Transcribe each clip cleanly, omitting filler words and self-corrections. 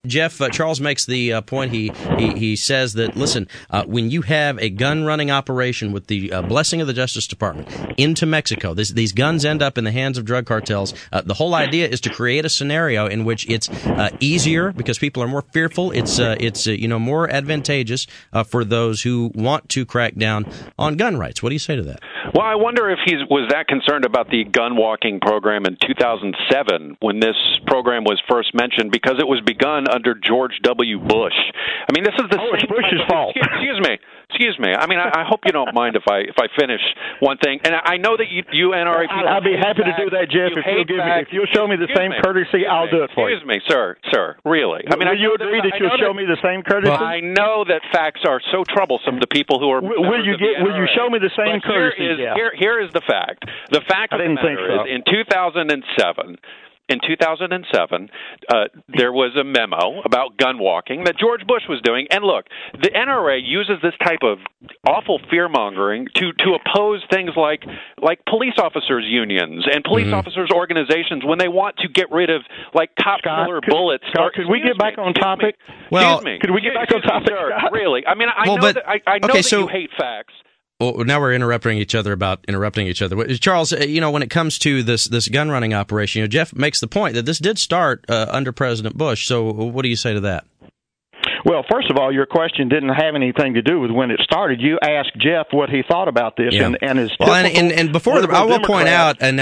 Jeff, Charles makes the point. He says that, listen, when you have a gun-running operation with the blessing of the Justice Department into Mexico, these guns end up in the hands of drug cartels. The whole idea is to create a scenario in which it's easier because people are more fearful. It's more advantageous for those who want to crack down on gun rights. What do you say to that? Well, I wonder if he was that concerned about the gun walking program in 2007 when this program was first mentioned, because it was begun under George W. Bush. I mean, this is the same Bush's fault. Excuse me. I mean, I hope you don't mind if I finish one thing. And I know that you NRA people. I'd be happy to do that, Jeff. If you'll show me the same courtesy, I'll do it for you. Excuse me, sir. Really? I mean, will you agree that you'll show me the same courtesy? I know that facts are so troublesome to people who are. Will you show me the same courtesy? Here is the fact. The fact of the matter is, in 2007. In 2007, there was a memo about gun walking that George Bush was doing. And look, the NRA uses this type of awful fear-mongering to oppose things like police officers' unions and police officers' organizations when they want to get rid of, like, cop-killer bullets. Scott, could we get back on topic? Well, could we get back on topic? Sir, really? I mean, I know that you hate facts. Well, now we're interrupting each other. Charles, when it comes to this gun running operation, Jeff makes the point that this did start under President Bush. So what do you say to that? Well, first of all, your question didn't have anything to do with when it started. You asked Jeff what he thought about this, and his and before I will point out, and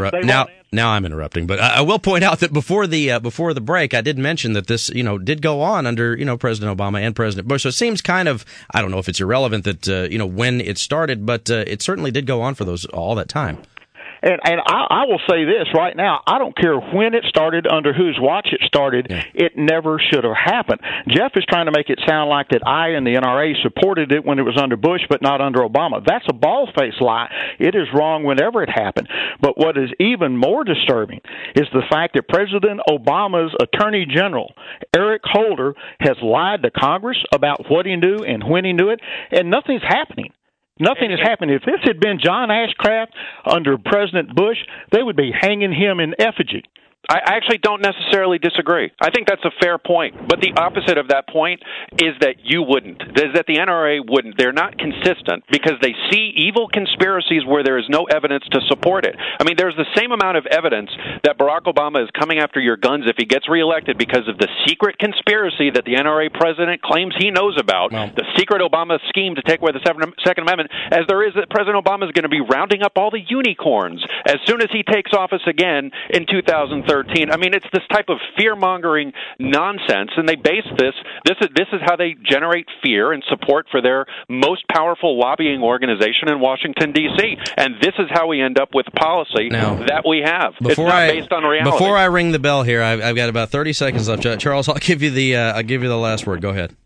now I'm interrupting, but I will point out that before the break, I did mention that this did go on under President Obama and President Bush. So it seems kind of, I don't know if it's irrelevant that when it started, but it certainly did go on for all that time. And I will say this right now, I don't care when it started, under whose watch it started, it never should have happened. Jeff is trying to make it sound like that I and the NRA supported it when it was under Bush but not under Obama. That's a bald-faced lie. It is wrong whenever it happened. But what is even more disturbing is the fact that President Obama's Attorney General, Eric Holder, has lied to Congress about what he knew and when he knew it, and nothing's happening. Nothing has happened. If this had been John Ashcraft under President Bush, they would be hanging him in effigy. I actually don't necessarily disagree. I think that's a fair point. But the opposite of that point is that you wouldn't. Is that the NRA wouldn't. They're not consistent because they see evil conspiracies where there is no evidence to support it. I mean, there's the same amount of evidence that Barack Obama is coming after your guns if he gets reelected because of the secret conspiracy that the NRA president claims he knows about, the secret Obama scheme to take away the Second Amendment, as there is that President Obama is going to be rounding up all the unicorns as soon as he takes office again in 2013. I mean, it's this type of fear-mongering nonsense, and they base this is how they generate fear and support for their most powerful lobbying organization in Washington, D.C., and this is how we end up with policy that we have. It's not based on reality. Before I ring the bell here, I've got about 30 seconds left. Charles, I'll give you the last word. Go ahead.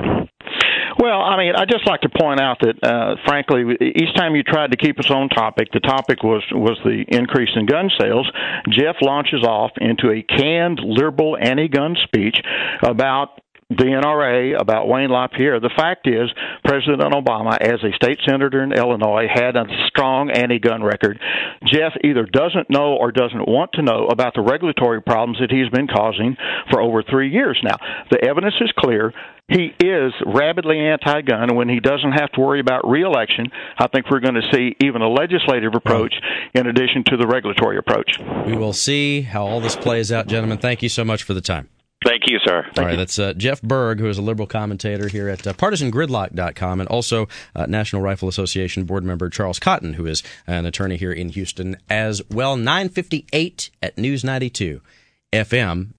Well, I mean, I'd just like to point out that, frankly, each time you tried to keep us on topic, the topic was the increase in gun sales. Jeff launches off into a canned liberal anti-gun speech about the NRA, about Wayne LaPierre. The fact is, President Obama, as a state senator in Illinois, had a strong anti-gun record. Jeff either doesn't know or doesn't want to know about the regulatory problems that he's been causing for over 3 years now. The evidence is clear. He is rabidly anti-gun, and when he doesn't have to worry about re-election, I think we're going to see even a legislative approach in addition to the regulatory approach. We will see how all this plays out, gentlemen. Thank you so much for the time. Thank you, sir. All right, that's Jeff Berg, who is a liberal commentator here at PartisanGridlock.com, and also National Rifle Association board member Charles Cotton, who is an attorney here in Houston as well. 9:58 at News 92 FM.